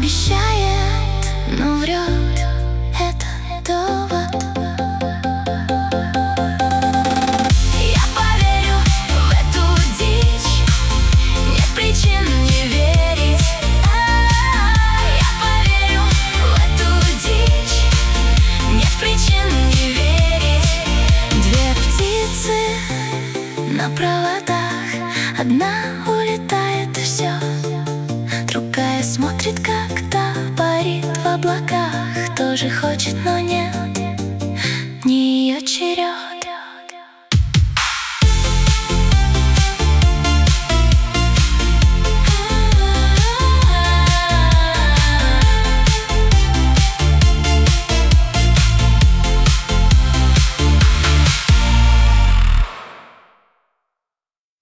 обещает, но врет, это довод. Я поверю в эту дичь, нет причин не верить. Я поверю в эту дичь, нет причин не верить. Две птицы на проводах, одна улетает и все, другая смотрит, как та парит в облаках. Тоже хочет, но нет, не ее черед.